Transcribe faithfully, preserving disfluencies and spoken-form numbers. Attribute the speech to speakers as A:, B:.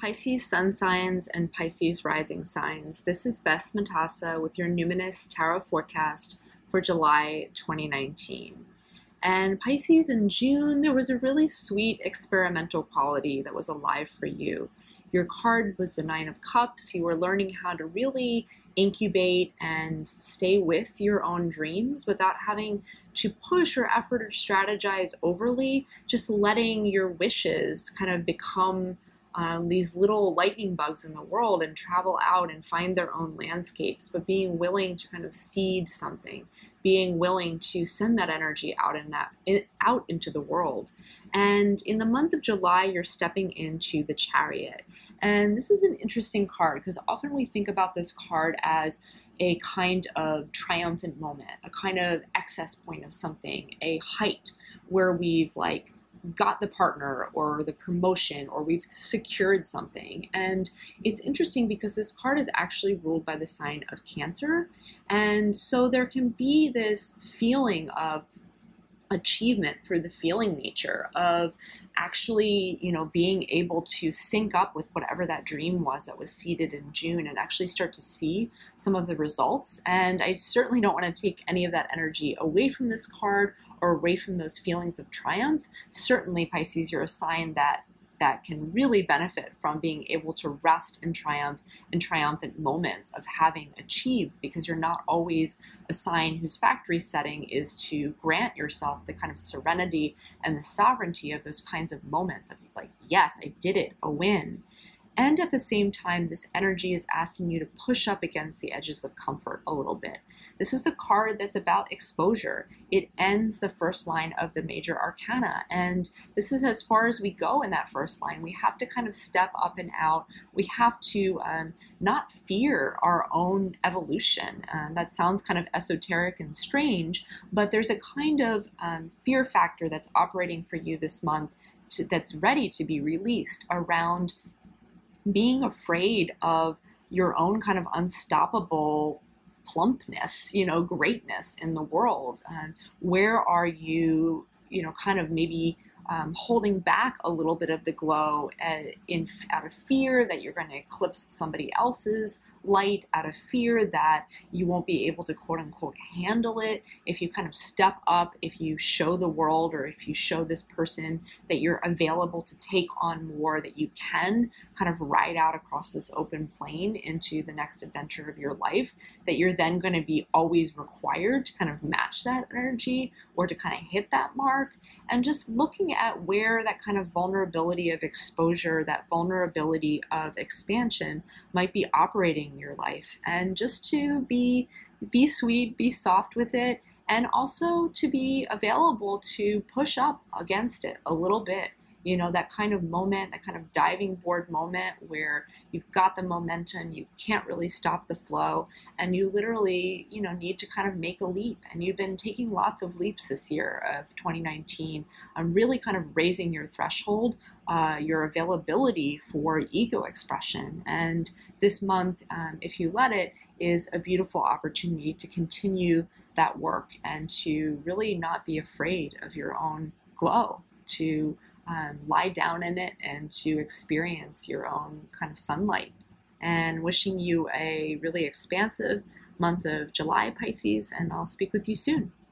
A: Pisces sun signs and Pisces rising signs. This is Bess Matassa with your Numinous Tarot forecast for July twenty nineteen. And Pisces, in June, there was a really sweet experimental quality that was alive for you. Your card was the Nine of Cups. You were learning how to really incubate and stay with your own dreams without having to push or effort or strategize overly, just letting your wishes kind of become um, these little lightning bugs in the world and travel out and find their own landscapes, but being willing to kind of seed something, being willing to send that energy out in that in, out into the world. And in the month of July, you're stepping into the Chariot. And this is an interesting card because often we think about this card as a kind of triumphant moment, a kind of excess point of something, a height where we've like got the partner or the promotion or we've secured something. And it's interesting because this card is actually ruled by the sign of Cancer. And so there can be this feeling of achievement through the feeling nature of actually, you know, being able to sync up with whatever that dream was that was seeded in June and actually start to see some of the results. And I certainly don't want to take any of that energy away from this card or away from those feelings of triumph. Certainly, Pisces, you're a sign that that can really benefit from being able to rest in triumph and triumphant moments of having achieved, because you're not always a sign whose factory setting is to grant yourself the kind of serenity and the sovereignty of those kinds of moments of like, yes, I did it, a win. And at the same time, this energy is asking you to push up against the edges of comfort a little bit. This is a card that's about exposure. It ends the first line of the major arcana. And this is as far as we go in that first line. We have to kind of step up and out. We have to um, not fear our own evolution. Um, that sounds kind of esoteric and strange, but there's a kind of um, fear factor that's operating for you this month to, that's ready to be released around being afraid of your own kind of unstoppable plumpness, you know, greatness in the world. Um, where are you, you know, kind of maybe um, holding back a little bit of the glow uh, in out of fear that you're going to eclipse somebody else's light, out of fear that you won't be able to quote unquote handle it if you kind of step up, if you show the world or if you show this person that you're available to take on more, that you can kind of ride out across this open plain into the next adventure of your life, that you're then going to be always required to kind of match that energy or to kind of hit that mark. And just looking at where that kind of vulnerability of exposure, that vulnerability of expansion might be operating in your life. And just to be, be sweet, be soft with it, and also to be available to push up against it a little bit. You know, that kind of moment, that kind of diving board moment where you've got the momentum, you can't really stop the flow, and you literally, you know, need to kind of make a leap. And you've been taking lots of leaps this year of twenty nineteen, um, really kind of raising your threshold, uh, your availability for ego expression. And this month, um, if you let it, is a beautiful opportunity to continue that work and to really not be afraid of your own glow, to Um, lie down in it and to experience your own kind of sunlight. And wishing you a really expansive month of July, Pisces, and I'll speak with you soon.